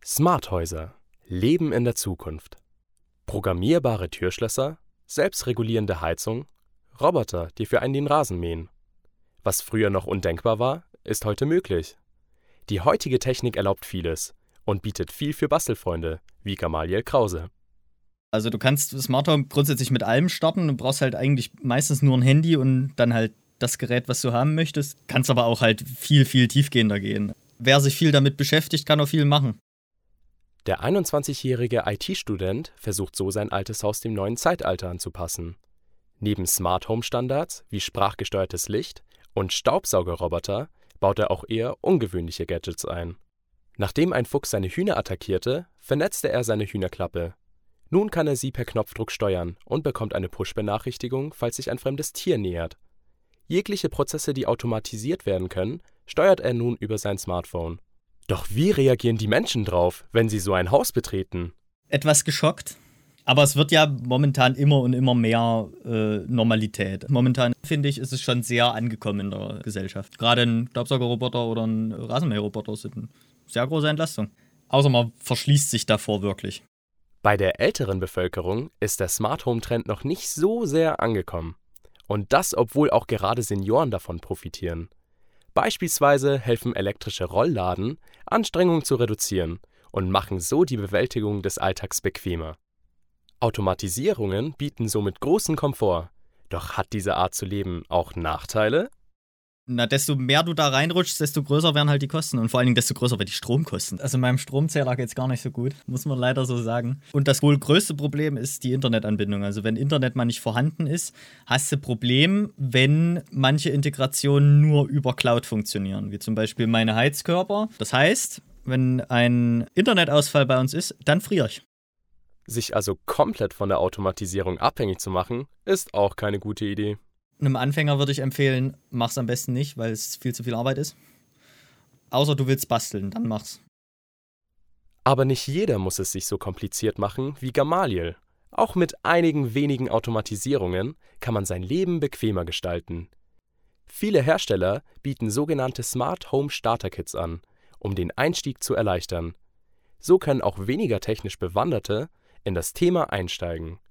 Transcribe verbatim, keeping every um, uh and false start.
Smarthäuser – Leben in der Zukunft. Programmierbare Türschlösser, selbstregulierende Heizung, Roboter, die für einen den Rasen mähen. Was früher noch undenkbar war, ist heute möglich. Die heutige Technik erlaubt vieles und bietet viel für Bastelfreunde, wie Gamaliel Krause. Also du kannst Smart Home grundsätzlich mit allem starten. Du brauchst halt eigentlich meistens nur ein Handy und dann halt das Gerät, was du haben möchtest. Kannst aber auch halt viel, viel tiefgehender gehen. Wer sich viel damit beschäftigt, kann auch viel machen. Der einundzwanzigjährige I T-Student versucht so sein altes Haus dem neuen Zeitalter anzupassen. Neben Smart-Home-Standards wie sprachgesteuertes Licht und Staubsaugerroboter baut er auch eher ungewöhnliche Gadgets ein. Nachdem ein Fuchs seine Hühner attackierte, vernetzte er seine Hühnerklappe. Nun kann er sie per Knopfdruck steuern und bekommt eine Push-Benachrichtigung, falls sich ein fremdes Tier nähert. Jegliche Prozesse, die automatisiert werden können, steuert er nun über sein Smartphone. Doch wie reagieren die Menschen drauf, wenn sie so ein Haus betreten? Etwas geschockt. Aber es wird ja momentan immer und immer mehr äh, Normalität. Momentan, finde ich, ist es schon sehr angekommen in der Gesellschaft. Gerade ein Staubsaugerroboter oder ein Rasenmäherroboter sind eine sehr große Entlastung. Außer man verschließt sich davor wirklich. Bei der älteren Bevölkerung ist der Smart-Home-Trend noch nicht so sehr angekommen. Und das, obwohl auch gerade Senioren davon profitieren. Beispielsweise helfen elektrische Rollladen, Anstrengungen zu reduzieren und machen so die Bewältigung des Alltags bequemer. Automatisierungen bieten somit großen Komfort. Doch hat diese Art zu leben auch Nachteile? Na, desto mehr du da reinrutschst, desto größer werden halt die Kosten. Und vor allen Dingen, desto größer werden die Stromkosten. Also meinem Stromzähler geht's gar nicht so gut, muss man leider so sagen. Und das wohl größte Problem ist die Internetanbindung. Also wenn Internet mal nicht vorhanden ist, hast du ein Problem, wenn manche Integrationen nur über Cloud funktionieren. Wie zum Beispiel meine Heizkörper. Das heißt, wenn ein Internetausfall bei uns ist, dann friere ich. Sich also komplett von der Automatisierung abhängig zu machen, ist auch keine gute Idee. Einem Anfänger würde ich empfehlen, mach's am besten nicht, weil es viel zu viel Arbeit ist. Außer du willst basteln, dann mach's. Aber nicht jeder muss es sich so kompliziert machen wie Gamaliel. Auch mit einigen wenigen Automatisierungen kann man sein Leben bequemer gestalten. Viele Hersteller bieten sogenannte Smart Home Starter Kits an, um den Einstieg zu erleichtern. So können auch weniger technisch Bewanderte in das Thema einsteigen.